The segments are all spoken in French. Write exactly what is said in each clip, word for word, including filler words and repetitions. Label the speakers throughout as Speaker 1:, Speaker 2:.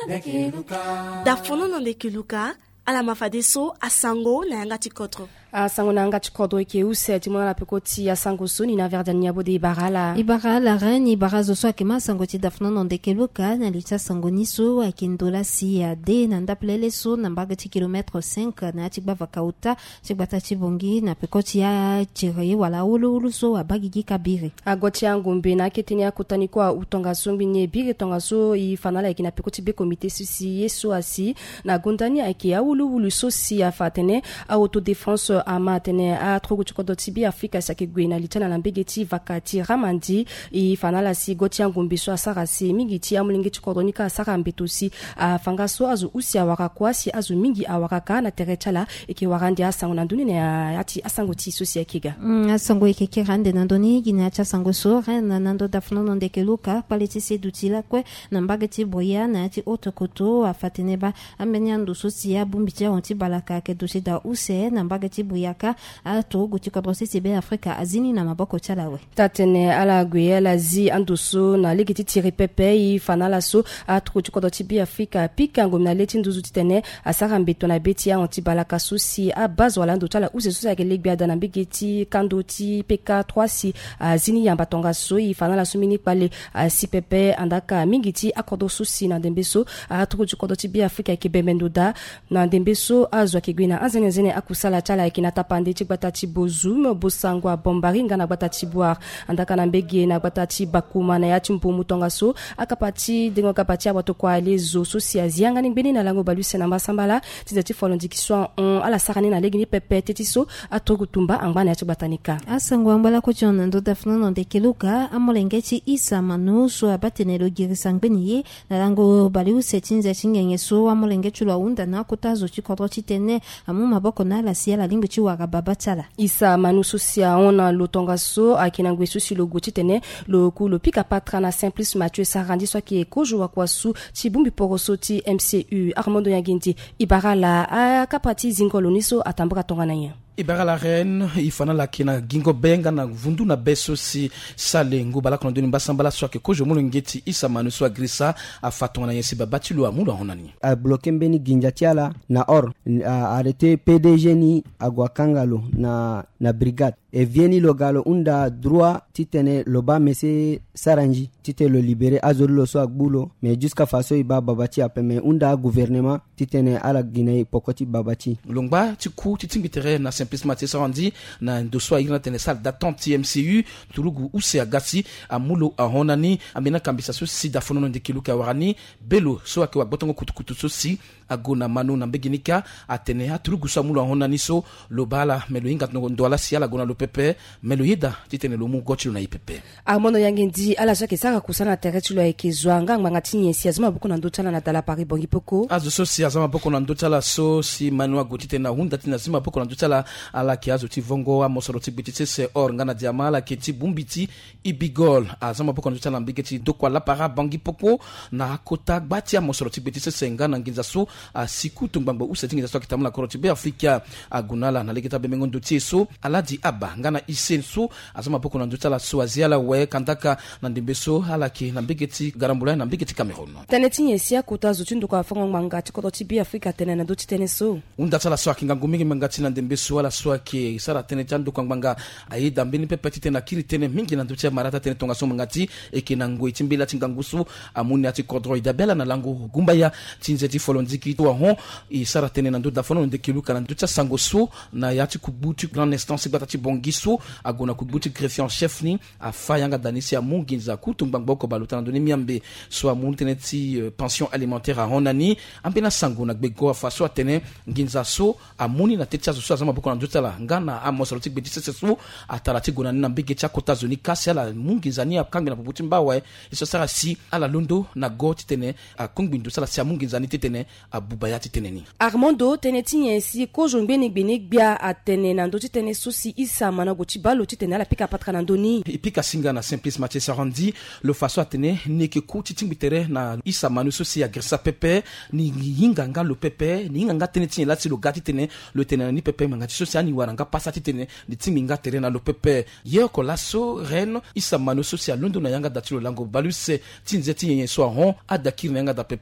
Speaker 1: dafono na ndekiluka ala mafadeso asango na yanga tikotro
Speaker 2: asango na yanga tikotro ke use timona la pekoti asango suni na verda nyabo de ibarala
Speaker 3: ibarala rani barazo so akema sango ti dafono na ndekiluka na licha sango niso akindola si ya de na ndaplele so na mbaga ti kilometre cinq na tikba vakauta tikba tati bongi na pekoti ya chire wala ulu ulu so abagi gi kabiri
Speaker 2: agoti yangu mbe na ketini akutani kwa utonga sombi nye bire tonga so i fanala yakina pekoti be komite susi yeso asi na gondani akia ulu ulu so si afatene a autodéfense amatene a trogo chikodo tibi Afrika sake gwena litana na mbegeti vakati ramandi i fanala si goti yangu mbe so asara si migiti amulingi chikodo nika asara mbetosi a fangaso azu usi awaka kwasi azu mingi awaka na terechala eke warandi asango na nduni na ati asango ti so si akiga
Speaker 3: mm, asango eke rande na ndoni gina acha sango so na nando dafuno no ndekeluka paleti se dutila kwe na mbageti boya na ati otokoto afatene ba ambenya nduso si ya bumbitia onti balaka ke dosi da use na mbageti boyaka ato guti kodrosi sibe Afrika azini na maboko chalawe
Speaker 2: tatene ala guyela zi anduso na ligiti tiri pepe i fanala so ato guti kodoti bi Afrika pika ngomna leti nduzu titene asara mbeto na beti ya onti balaka so si a base wala ndo chala use so ya ke legbia da na mbegeti kandoti P K trois si azini yamba tonga so i fanala so mini pale si pepe andaka mingiti akodo so si na dembeso ato guti kodoti bi Afrika ke bemendoda na dembeso azwa ke gwina azene zene akusala chala yakina tapande chibata chibozum bosangwa bombaringa na bata chiboar andaka na mbege na bata chibakuma na yati mpumu tonga so akapati dengo kapati abato kwa lezo so si azianga ngbeni na lango baluse na masambala tizati folondi kiswa on ala sarane na legini pepe tetiso atogu tumba angbana yati batanika
Speaker 3: asango ambala ko chona ndo dafno no ndekeluka amolengeti isa manu so abatenelo girisa ngbeni ye na lango baluse tinza chingenye so amolengeti lwa unda na kotazo chikodro chitene amu maboko na la siala lingo chiwaga babatala
Speaker 2: isa manu sosia ona lotonga so akina ngwesu si logo chitene lo ku lo pika patra na simplice Mathieu Sarandi so ki ekojo wa kwasu chibumbi poroso ti M C U Armando Yanginti ibarala akapati zingolo niso atambura tonga na ye
Speaker 4: ibara la reine ifana la kina gingo benga na vundu na beso si sale ngubala kono doni basambala so ke kojo mulo ngeti isa manu so agrisa afatonga na yesi babati lo amulo honani
Speaker 5: a bloquer mbeni ginja tiala na or a arrêté P D G ni agwakangalo na na brigade et vieni logalo unda droit titene loba mese saranji tite lo libéré azolo so agbulo mais jusqu'à faso iba babati apeme unda gouvernement titene ala Guinée pokoti babati
Speaker 4: longba tiku titingitere na simplice Mathieu Sarandi na ndoso ina tene salle d'attente M C U tulugu use agasi amulo ahonani amena kambisa so si dafono ndekiluka warani belo so akwa botongo kutukutu so si agona manu na mbeginika atene atulugu so amulo ahonani so lobala melo inga ndoala si ala gona lo pepe melo yida titene lo mu gochi na ipepe
Speaker 2: Armando Yangendi ala jake saka kusana terretu lo ekezwanga ngangati nyesi azuma boko na ndotala na dala Paris bongi poko
Speaker 4: azo so si azama boko na ndotala so si manua gotite na hunda tina zima boko na ndotala ala kiazo ti vongo amosoro ti bitite se or ngana diamala keti bumbiti ibigol azama boko na ndotala mbigeti dokwa la para bongi poko na kota gbati amosoro ti bitite se ngana nginza so asiku tungbangbo useti nginza so kitamula koroti be Afrika agunala na legeta bemengo ndoti so ala di aba ngana isenso azama boko na ndotala so aziala we kandaka na ndimbeso ala ki na mbigeti garambula na mbigeti Cameroon
Speaker 2: taneti nyesi akota zotindo kwa fongo mangati koroti be Afrika tene na ndoti tene so
Speaker 4: unda tsala so akinga ngumingi mangati na ndimbeso wala so ki sara tene tando kwa nganga aida mbini pepe tena kiri tene mingi na ndoti marata tene tonga so mangati ekina ngoi timbila tingangusu amuni ati kodro idabela na lango gumba ya tinzeti folondiki to hon i sara tene na ndoda fono ndekiluka na ndoti sango so na yati kubuti grand instance batati bongiso agona kubuti greffier en chef ni afayanga danisi ya munginza kutumbangbo ko balutana ndoni miambe so amun teneti uh, pension alimentaire a honani ambena sango na gbego afaso atene nginza so amuni na tetia so azama boko na ndotala ngana amosolotik betise so atarati gona na mbege cha kota zoni kasi ala munginza ni akanga na puputi mbawe iso sara si ala londo na goti tene akungbindo sala si amunginza ni tene abubayati tene ni
Speaker 2: Armando teneti nyesi kojo mbeni gbeni gbia atene na ndoti tene sosi isa mana goti balo titene ala pika patra na ndoni
Speaker 4: ipika singa na simplice Mathieu Sarandi lo faso atene neke kuti timbitere na isa manu sosi agresa pepe ni yinga nga lo pepe ni yinga nga tene tine lati lo gati tene lo tene ni pepe mangati sosi ani waranga pasati tene ni timi nga tere na lo pepe yeko laso ren isa manu sosi a londo na yanga dati lo lango baluse tinzeti yenye so hon adakiri na yanga da pepe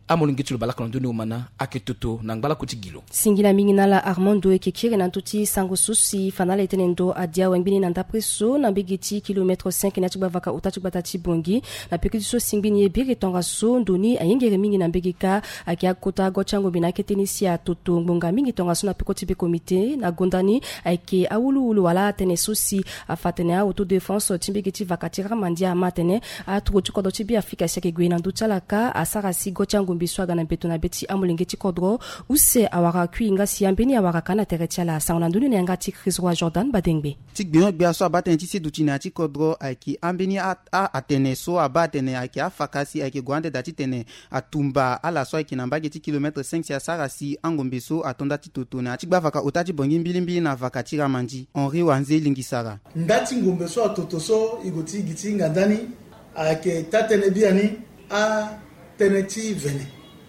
Speaker 4: amolingi tilo balaka nduni umana aketoto na ngbala kutigilo
Speaker 2: singila mingi nala Armando ekekire na tuti sango susi fanala etenendo adia wengini na ndapreso na bigiti kilometre cinq na tibavaka utatu batati bongi na pekitiso singbini ebiri tonga so ndoni ayengere mingi na mbegeka akia kota gochango bina ketenisia toto ngonga mingi tonga so na pekoti be komite na gondani aike awulu ulu wala tene susi afatene auto defense timbigiti vakatira mandia matene atro tikodo tibi Afrika seke gwena nduchalaka asara si gochango biswaga na beto na beti amulengeti kodro use awara kuinga siambeni awara kana teretiala sangna nduni na ngati Chris Roy Jordan badengbe
Speaker 6: tik bino bia so abata ntisi dutina ti kodro aiki ambeni a atene so abatene aiki afakasi aiki gwande dati tene atumba ala so aiki nambage ti kilometre cinq sia sarasi angombeso atonda ti totona ti gbafaka otati bongi mbilimbi na vakatira manji Henri Wanze lingisara
Speaker 7: ndati ngombeso atotoso igoti giti ngandani ake tatene biani a teneti vene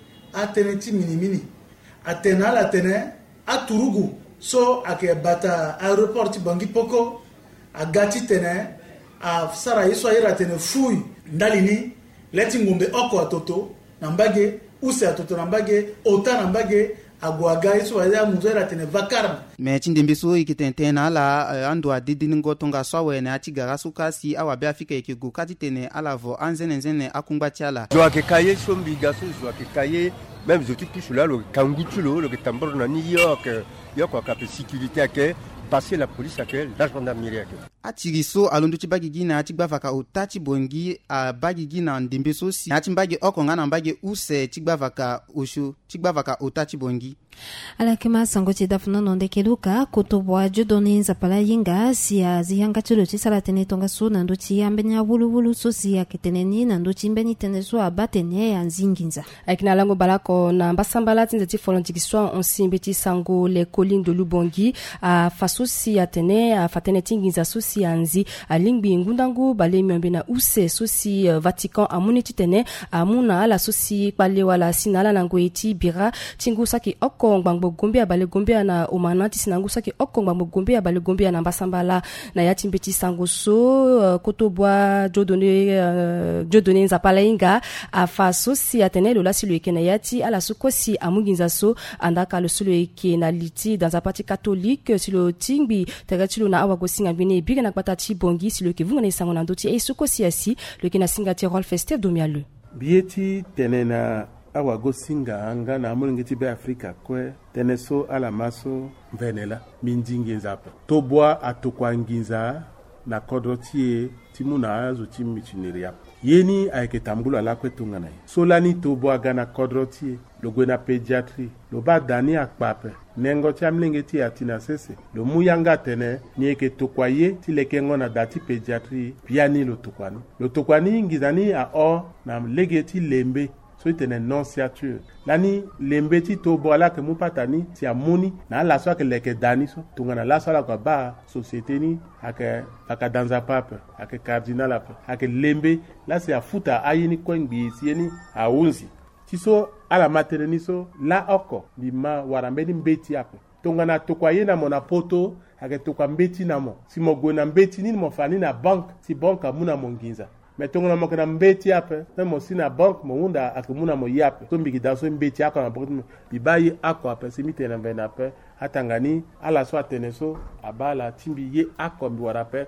Speaker 7: a teneti mini mini a tenala tene a turugu so ake bata aeroport bangi poko a gati tene a sara iso ira tene fui ndalini leti ngombe oko atoto nambage use atoto nambage ota nambage agwaga iso ya muzera tene vakarm
Speaker 6: me chindembeso ikitentena ala uh, ando adidini ngotonga swawe na atigara sukasi awabe afika ikigo kati tene alavo anzene nzene akungbatyala
Speaker 8: joa ke kaye sombi gaso joa ke kaye même je touche là le kangutulo le tambor na New York yoko ka sécurité ake passer la police ake la gendarmerie ake
Speaker 6: atiriso alondo chibagigi na chigbavaka utati bongi a bagigi na ndembeso si na chimbage okonga na mbage use chigbavaka osho chigbavaka utati bongi
Speaker 3: ala kema sango ti dafno no ndekeluka kotobwa jodoni nzapala yinga sia zihanga tulo ti salatene tonga so na ndo ti ambenya wulu wulu so sia keteneni na ndo ti mbeni tene so abatene ya nzinginza
Speaker 2: akina lango balako na mbasambala tinza ti folontikiswa onsimbe ti sango le colline de Lubongi a fasosi atene a fatene tinginza so si anzi alingbi ngundangu bale myombe na use so si uh, Vatican amuni ti tene amuna ala so si pale wala sinala nango eti bira tingu saki oko ngbango gombe abale gombe na omanati sinangu saki oko ngbango gombe abale gombe na mbasambala na yati mbeti sango so uh, kotobwa jodone uh, jodone nzapala inga afa so si atene lola si lueke na yati ala so kosi amuginza so andaka lo solo eke na liti dans un parti catholique si lo tingbi tegati lo na awa gosinga bine biga na batati bongi si lo ke vunga na sango na ndoti e so kosi asi lo ke na singa ti Rolf Esther domialu
Speaker 9: bieti tenena awa gosinga anga na amulingiti be Afrika kwe teneso ala maso mvenela mindingi nzapa tobwa atokwa nginza na kodrotie timuna azo timichiniriya yeni ayeke tambulu ala kwetunga na ye solani tobwa gana kodrotie lo na pédiatrie lo ba dani akpape nengo ti amlingiti atina sese lo muyanga tene ni eke tokwaye ti leke ngo na dati pédiatrie piani lo tokwani lo tokwani ngizani a o na lege ti lembe so itene nonciature lani lembe ti tobo ala ke mupatani ti amuni na la so ke leke dani so tunga na la so la kwa ba société ni ake aka danza pape ake cardinal ape ake lembe la se afuta ayini kwengbi si yeni aunzi ti so ala matereni so la oko bi ma warambeni mbeti ape tunga na tokwaye na mona poto ake tokwa mbeti na mo si mo gwe na mbeti ni mo fani na bank si bank amuna monginza metonga mo kana mbeti ape na mo sina bank mo unda akumuna mo yape to mbiki daso mbeti akwa na bokutu bibayi akwa ape simite na vena ape atangani ala so ateneso abala timbi ye akwa mbiwara ape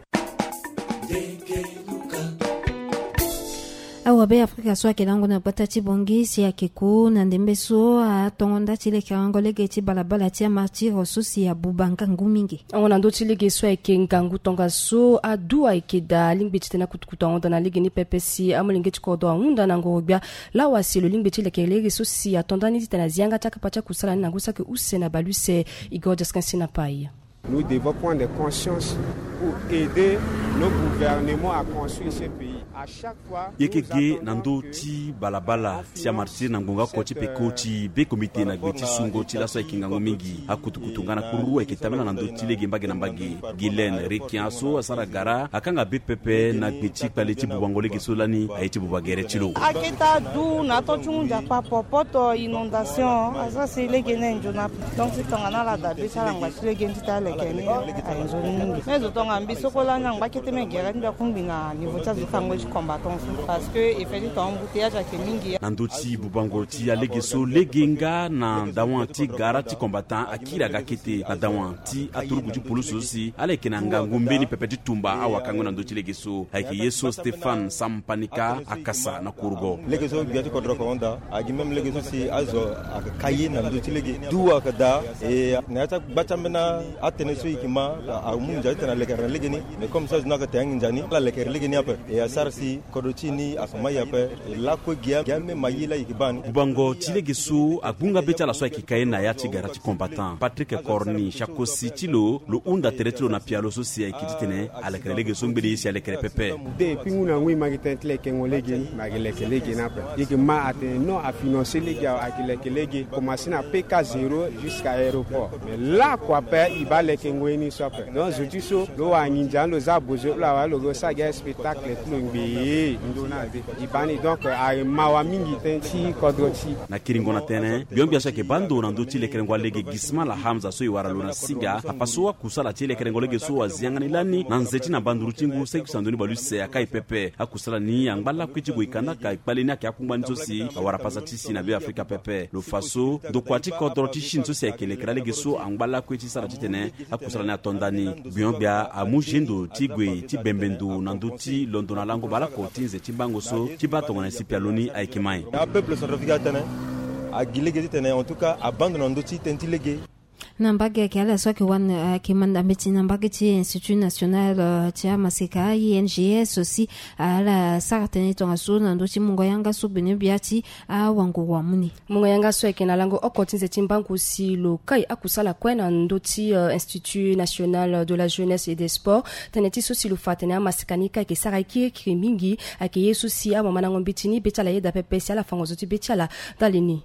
Speaker 3: awa be Afrika so akelango na batati bongi si akeku na ndembeso a tongonda chile kango lege ti balabala ti martir so si abubanga ngumingi
Speaker 2: ona ndo ti lege so ake ngangu tonga so adu ake da lingbe ti tena kutukuta onda na lege ni pepesi amulinge ti kodo onda na ngobia lawa si lo lingbe ti leke lege so si atonda ni ti tena zianga taka pacha kusala ni nangusa ke use na baluse igor jaskansi na pai.
Speaker 10: Nous devons prendre des consciences pour aider nos gouvernements à construire ce pays. À chaque fois,
Speaker 11: yekege nando ti balabala ti amartir na ngonga ko ti peko ti be komite na gbe ti sungo ti laso ikingango mingi akutukutunga na kuru ekitamela nando ti lege mbage na mbage gilen rekiaso asara gara akanga be pepe na gbe ti pale ti bubangole ge solani ay ti bubagere ti lo
Speaker 12: aketa du na to chunja pa popoto inondation asa se lege na njona donc ti tonga na la da be sala ngba ti lege ti ta lege ni ay njoni mezo tonga ngambi sokola nyang bakete me gera nda kumbinga niveau cha zitango ji combattant parce que effet to embouteillage ak mingi
Speaker 11: nandoti bubango ti alegeso legenga na dawan ti gara ti combattant akira gakete na dawan ti aturugu ti pulusu si aleke na ngangumbe ni pepe ti tumba awakango nandoti legeso ayeke yeso Stéphane Sampanika akasa na kurgo
Speaker 13: legeso biati kodro ko onda agi mem legeso si azo akaye nandoti lege duwa kada e na ta bachambena atene so ikima amu jati na lekere legeni mais comme ça na ka tangi njani la lekere legeni ape e asarsi kodotini asoma yape la ko gia game mayila ikibani
Speaker 11: bubango ti legeso agunga beta la so ikikaye na ya ti gara ti combattant Patrick Corny Chakosi tilo lo unda teretilo na pialo so si ikititene alekere legeso ngbedi si alekere pepe
Speaker 10: de pinguna ngui magitentle kengo legeni magileke legeni ape ikima ate no a financer legi akileke legi commencer na P K zéro jusqu'à aéroport mais là quoi pe ibale kengo ni sope donc je dis so lo anyinja lo za bozo la wa lo sa ga spectacle tout ngbi ndona de ibani donc a mawa mingi tenti kodoti
Speaker 11: na kiringo na tene biombi ashake bando na ndoti lekerengo lege gisma la Hamza so iwara lo na singa apaswa kusala ti lekerengo lege so waziangani lani na nzeti na banduru tingu sekusandoni baluse akai pepe akusala ni angbala kwiti go ikanda ka ikpale ni akyakumba nzosi awara pasati si na be Afrika pepe lo faso do kwati kodoti shinzo se ekele kera lege so angbala kwiti sala titene akusala ni atondani biombi a mujendo tigwe ti bembendu na ndoti londona lango bala ko tinze timbango so tibatonga na sipialoni aikimai
Speaker 13: na peuple centrafricain tene a gilege tene en tout cas abandonne ndoti tentilege
Speaker 3: nambage ke ala soki wan uh, ke manda meti nambage ti Institut National uh, ti Maseka I N G S aussi ala saratene tonga so nando ti mungo yanga so bene biati a wangu wa muni
Speaker 2: mungo yanga so ke na lango okotinze timbangu si lo kai akusala kwena ndo ti uh, Institut National de la Jeunesse et des Sports teneti so si lo fatene Masekanika ke saraki krimingi ake yesu si a mama ngombi tini betala yeda pepe si ala fango zoti betala dalini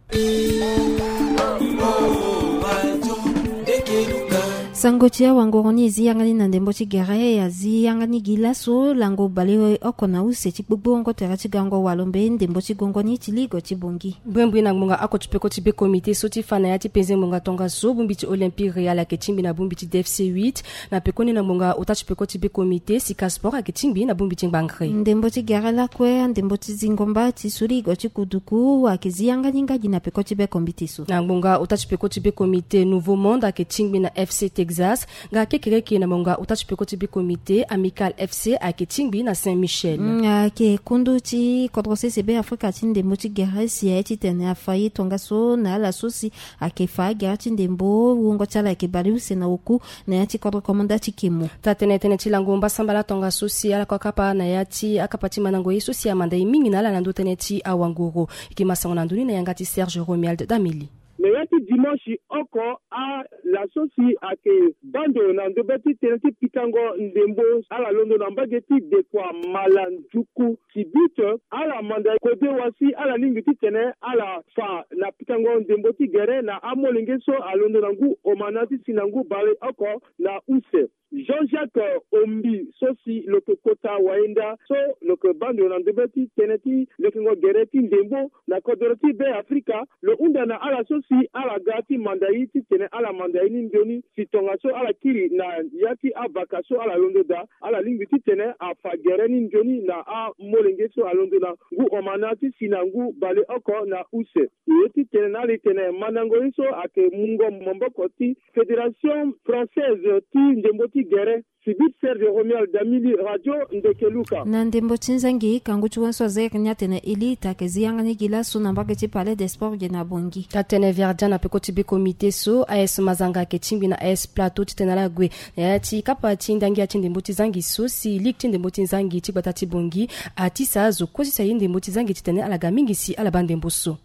Speaker 3: sango tia wangoroni ziyangani na ndembo ti gere ya ziyangani gilaso lango bale okona use ti gbogbo ngo tera ti gango walombe ndembo ti gongoni ti ligo ti bongi
Speaker 2: bwembwi na ngbonga ako ti peko ti be comité so ti fana ya ti penze ngbonga tonga so bumbi ti Olympique Real ake timbi na bumbi ti D F C huit na pekoni na ngbonga ota ti peko ti be comité Sika Sport ake timbi na bumbi ti ngbangre
Speaker 3: ndembo ti gere la kwe ndembo ti zingomba ti suligo ti kuduku ake ziyangani ngadi na peko ti be comité so
Speaker 2: na ngbonga ota ti peko ti be comité Nouveau Monde ake timbi na F C Texas nga kekereke na monga utachi peko ti bi comité Amical F C ake tingbi na Saint-Michel
Speaker 3: nga ke kundu ti kodro C C B Afrika ti ndembo ti gere si ya ti tene afayi tonga so na la sosi ake fa gere ti ndembo wongo chala ake bali use na oku na ya ti kodro komanda ti kemo
Speaker 2: ta tene tene ti lango mba sambala tonga sosi ala kwa kapa na ya ti akapa ti manango yesu si amanda mingi na ala na ndo tene ti awanguro iki masango na nduni na yanga ti Serge Romuald Damili
Speaker 14: mais yati dimanche oko a la sosi ake bando na ndobeti teneti pikango ndembo ala londo na mbageti de kwa malanjuku tibute ala manda kode wasi ala lingi ti tene ala fa na pikango ndembo ti gere na amolinge so alondo na ngu omanati sinangu bale oko na use Jean-Jacques Ombi sosi loke kota waenda so loke bando na ndobeti teneti loke ngo gere ti ndembo na kodoroti be Afrika lo unda na ala sosi ala gati mandayi ti tene ala mandayi ni ndoni si tonga so ala kiri na yati abaka so ala londo da ala lingi ti tene a fagere ni ndoni na a molenge so alondo na ngu omana ti sinangu bale oko na use yeti tene na li tene manango so ake mungo momboko ti Fédération Française ti ndembo ti gere Sibit Serge Romuald Damili Radio Ndekeluka
Speaker 3: na ndembo ti nzangi kangu ti wanso zek nya tene ili take ziyangani gila so na mbage ti Palais des Sports ge na bongi
Speaker 2: ta tene verdia na peko ti be comité so A S Mazanga ke timbi na A S Plateau ti tene la gwe ya ti kapa ti ndangi ya ti ndembo ti zangi so si lig ti ndembo ti nzangi ti gbata ti bongi ati sa zo kosi sa yi ndembo ti zangi ti tene ala ga mingi si ala ba ndembo so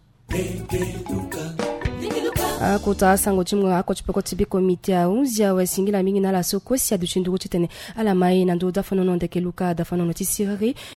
Speaker 2: akota sango chimwa ako chipeko tibi komite a unzia wa singila mingi na la soko si adu chindugo chitene ala mai na ndo dafano no ndeke luka dafano no tisiri